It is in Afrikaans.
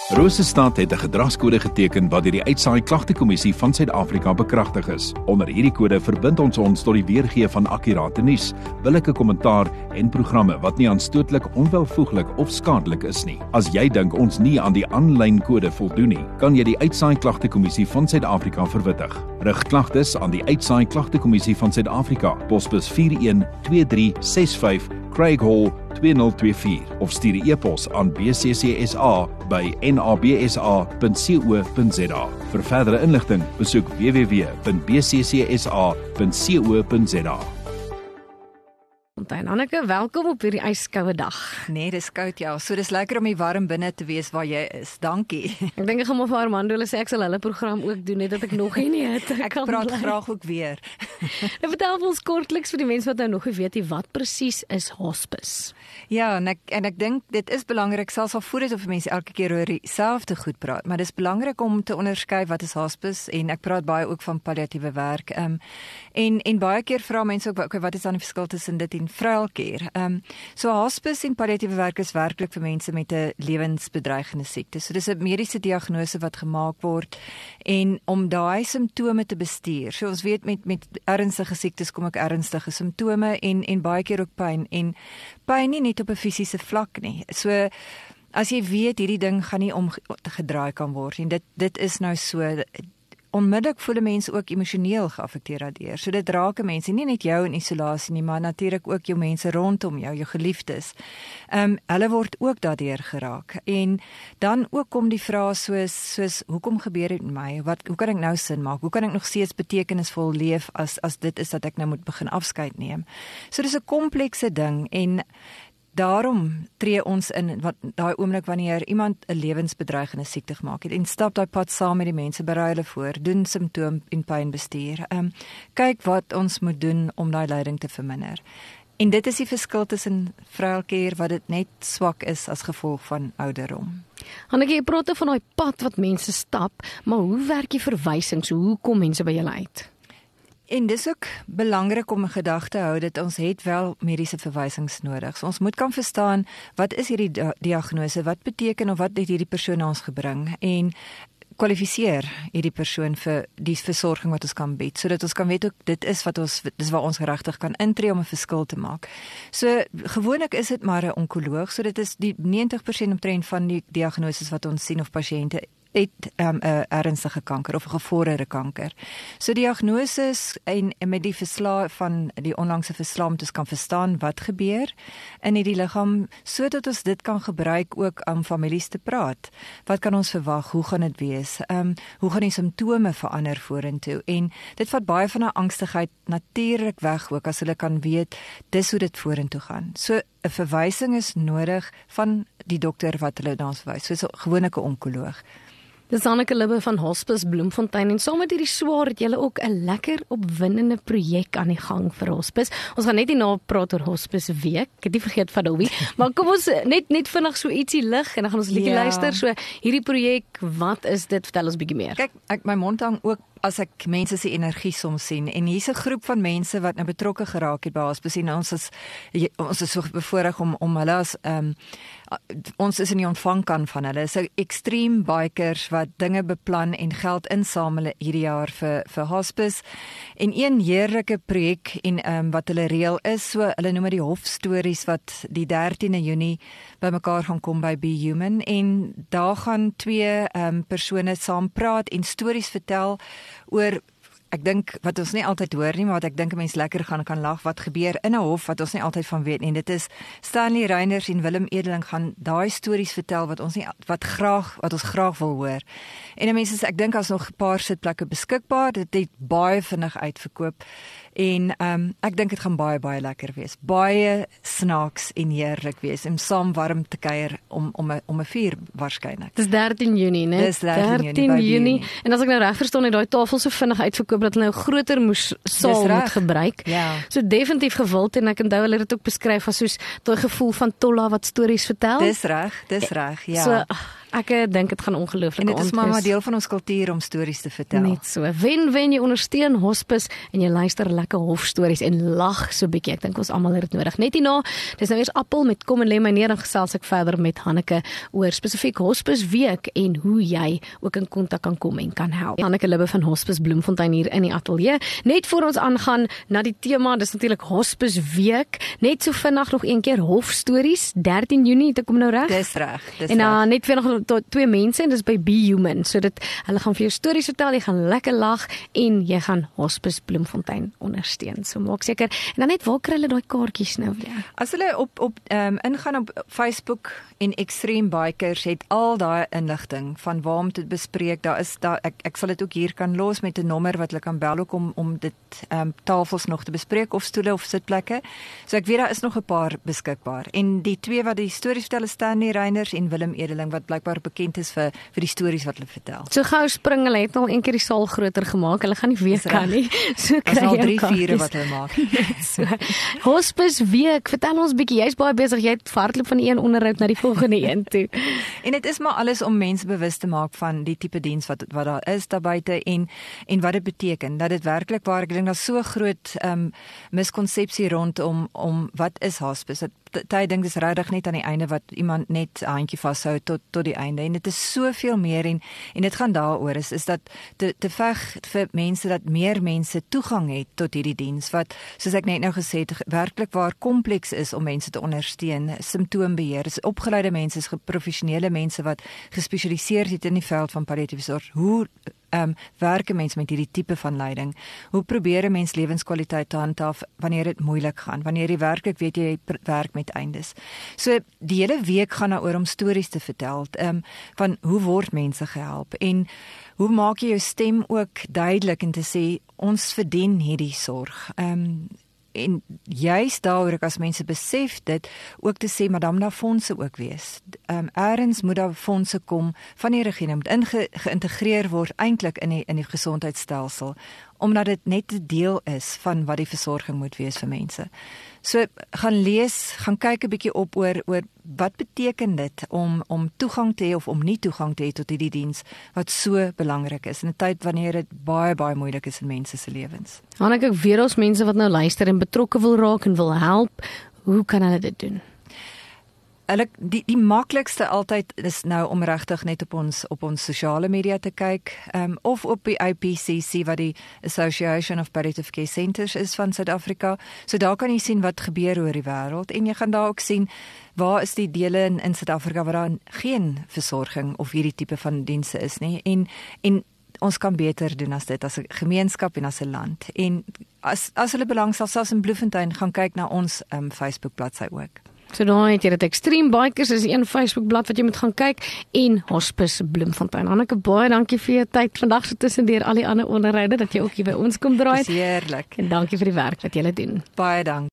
Rosestad het 'n gedragskode geteken wat deur die Uitsaai Klagtekommissie van Suid-Afrika bekragtig is. Onder hierdie kode verbind ons tot die weergee van akkurate nuus, billike kommentaar en programme wat nie aanstootlik, onwelvoeglik of skadelik is nie. As jy dink ons nie aan die aanlyn kode voldoen nie, kan jy die Uitsaai Klagtekommissie van Suid-Afrika verwittig. Rig klagtes aan die Uitsaai Klagtekommissie van Suid-Afrika, posbus 412365, Craig Hall 2024 of stuur 'n e-pos aan bccsa@nabsa.co.za. Vir verdere inligting, besoek www.bccsa.co.za. Anneke, welkom op hierdie ijskoue dag. Nee, dis koud ja. So dis lekker om hier warm binne te wees waar jy is. Dankie. Ek dink ek gaan maar vir Armando hulle sê ek sal hulle program ook doen net dat ek nog nie het. Ek praat graag ook weer. Nou vertel ons kortliks vir die mense wat nou nog nie weet nie wat presies is hospice. Ja, en ek dink dit is belangrik selfs al voor dit of mense elke keer oor dieselfde goed praat, maar dis belangrik om te onderskei wat is hospice en ek praat baie ook van palliatiewe werk. En baie keer vra mense ook okay, wat is dan die verskil tussen dit en vrouwelkeer. So hospice en palliatiewe werk is werklik vir mense met 'n lewensbedreigende siekte. So dis 'n mediese diagnose wat gemaak word en om daai simptome te bestuur. So ons weet met ernstige siektes kom ook ernstige simptome en baie keer ook pyn en pyn nie net op 'n fisiese vlak nie. So as jy weet hierdie ding gaan nie omgedraai kan word en dit is nou so onmiddellik voel mense ook emosioneel geaffekteer daardeur. So dit raak mense nie net jou in isolasie nie, maar natuurlik ook jou mense rondom jou, jou geliefdes. Hulle word ook daardeur geraak. En dan ook kom die vrae soos hoekom gebeur dit met my? Hoe kan ek nou sin maak? Hoe kan ek nog steeds betekenisvol leef as dit is dat ek nou moet begin afskeid neem? So dis 'n komplekse ding en daarom tree ons in wat daai oomblik wanneer iemand 'n lewensbedreigende siekte gemaak het en stap daai pad saam met die mense, berei hulle voor, doen simptoom en pynbestuur. Kyk wat ons moet doen om daai lyding te verminder. En dit is die verskil tussen vrouwelkeer wat dit net swak is as gevolg van ouderdom. Hanneke, jy praat van daai pad wat mense stap, maar hoe werk die verwysings? Hoe kom mense by julle uit? En dis ook belangrik om 'n gedagte te hou dat ons het wel mediese verwysings nodig. So ons moet kan verstaan wat is hierdie diagnose, wat beteken of wat het hierdie persoon na ons gebring en kwalifiseer hierdie persoon vir die versorging wat ons kan bied, sodat ons kan weet ook dis waar ons regtig kan intree om 'n verskil te maak. So gewoonlik is dit maar 'n onkoloog, so dit is die 90% omtrent van die diagnoses wat ons sien of pasiënte het 'n ernstige kanker of 'n gevorderde kanker. So diagnoses en met die verslae van die onlangse verslae moet ons kan verstaan wat gebeur in hierdie liggaam sodat ons dit kan gebruik ook om families te praat. Wat kan ons verwag? Hoe gaan dit wees? Hoe gaan die simptome verander vorentoe? En dit vat baie van 'n angstigheid natuurlik weg ook as hulle kan weet dis hoe dit vorentoe gaan. So 'n verwysing is nodig van die dokter wat hulle na ons verwys, soos 'n gewone onkoloog. Dis Anneke Libbe van Hospice Bloemfontein en saam met hierdie swaar het julle ook 'n lekker opwindende projek aan die gang vir Hospice. Ons gaan net hierna praat oor Hospice Week. Ek het nie vergeet van Dobie, maar kom ons net vinnig so ietsie lig en dan gaan ons 'n bietjie luister. So hierdie projek, wat is dit? Vertel ons bietjie meer. Kyk, my mond hang ook as ek mense se energie soms sien en hier's 'n groep van mense wat nou betrokke geraak het by Hospice en ons is so bevoorreg om hulle as ons is in die ontvangkant van hulle. So extreme bikers wat dinge beplan en geld insamel hierdie jaar vir Hospice. En een heerlike projek en wat hulle reël is, so hulle noem dit die hofstories wat die 13de Junie bymekaar gaan kom by Be Human en daar gaan twee persone saam praat en stories vertel oor ek dink wat ons nie altyd hoor nie, maar wat ek dink 'n mens lekker kan lag wat gebeur in 'n hof wat ons nie altyd van weet nie. Dit is Stanley Reiners en Willem Edeling gaan daai stories vertel wat ons graag wil hoor. En mense, ek dink as nog 'n paar sitplekke beskikbaar, dit het baie vinnig uitverkoop. En ek dink dit gaan baie lekker wees. Baie snaaks en heerlik wees en saam warm te kuier om 'n vuur waarskynlik. Dis 13 Junie, né? Dis 13 Junie. En as ek nou reg verstaan, het daai tafel so vinnig uitverkoop dat hulle nou groter saal moet gebruik. Ja. So definitief gewild en ek onthou hulle het dit ook beskryf as soos daai gevoel van Tolla wat stories vertel. Dis reg, ja. So ek dink dit gaan ongelooflik En dit is maar deel van ons kultuur om stories te vertel. Net so. Wen jy ondersteun Hospice en jy luister lekker lekker hofstories en lag so 'n bietjie. Ek dink ons almal het dit nodig. Net hierna, dis nou eers appel met kom en lê my neer en gesels ek verder met Hanneke oor spesifiek Hospice Week en hoe jy ook in kontak kan kom en kan help. Hanneke Libbe van Hospice Bloemfontein hier in die ateljee. Net voor ons aangaan na die tema, dis natuurlik Hospice Week. Net so vinnig nog een keer hofstories 13 Junie, het ek kom nou reg? Dis reg. En dan net weer nog tot 2 mense en dis by Be Human. So dit hulle gaan vir jou stories vertel, jy gaan lekker lag en jy gaan Hospice Bloemfontein ondersteun. So maak seker. En dan net waar kry hulle daai kaartjies nou weer? As hulle ingaan op Facebook en Extreme Bikers het al daai inligting van waar om te bespreek. Ek sal dit ook hier kan los met 'n nommer wat hulle kan bel ook om dit tafels nog te bespreek of stoele of sitplekke. So ek weet daar is nog 'n paar beskikbaar. En die twee wat die stories vertel is Stanley Reiners en Willem Edeling wat blykbaar bekend is vir die stories wat hulle vertel. So gou spring hulle het al een keer die saal groter gemaak. Hulle gaan nie weer kan nie. So kry jy al 3 kaartjies. vure wat hulle maak. So, Hospice Week, vertel ons bietjie, jy's baie besig, jy het hardloop van die een onderhoud na die volgende een toe. En dit is maar alles om mense bewus te maak van die tipe diens wat daar is daar buite en wat dit beteken. Dat dit werklik waar, ek dink daar's so groot miskonsepsie rondom wat is hospice. Jy dink dis regtig net aan die einde wat iemand net 'n handjie vashou tot die einde. En dit is soveel meer en dit gaan daaroor is dat te veg vir mense dat meer mense toegang het tot hierdie diens wat soos ek net nou gesê het werklik waar kompleks is om mense te ondersteun. Simptoombeheer, dis opgeleide mense, is professionele mense wat gespesialiseer het in die veld van palliatiewe sorg. Hoe werk 'n mens met hierdie tipe van lyding? Hoe probeer 'n mens lewenskwaliteit te handhaaf wanneer dit moeilik gaan? Wanneer jy werklik weet jy werk met eindes. So die hele week gaan daaroor om stories te vertel van hoe word mense gehelp en hoe maak jy jou stem ook duidelik en te sê ons verdien hierdie sorg. En juist daaroor ek as mense besef dit ook te sê maar dan daar fondse ook wees. Eerens moet daar fondse kom van die regering moet geïntegreer word eintlik in die gesondheidsstelsel omdat dit net 'n deel is van wat die versorging moet wees vir mense. So gaan lees, gaan kyk 'n bietjie op oor wat beteken dit om toegang te hê of om nie toegang te hê tot hierdie diens wat so belangrik is in 'n tyd wanneer dit baie moeilik is in mense se lewens. Hanneke, ek weet ons mense wat nou luister en betrokke wil raak en wil help, hoe kan hulle dit doen? Die maklikste altyd is nou om regtig net op ons sosiale media te kyk, of op die IPCC wat die Association of Palliative Care Centers is van Suid-Afrika. So daar kan jy sien wat gebeur oor die wêreld en jy gaan daar ook sien waar is die dele in Suid-Afrika waar daar geen versorging of hierdie tipe van dienste is nie en ons kan beter doen as dit as 'n gemeenskap en as 'n land. En as hulle belangstel selfs in Bloemfontein gaan kyk na ons Facebook bladsy ook. So daar het jy dit Extreme Bikers, is een Facebook blad wat jy moet gaan kyk en Hospice Bloemfontein. Hanneke, baie dankie vir jou tyd vandag so tussendeur al die ander onderhoude dat jy ook hier by ons kom draai. Dis heerlik. En dankie vir die werk wat jy doen. Baie dankie.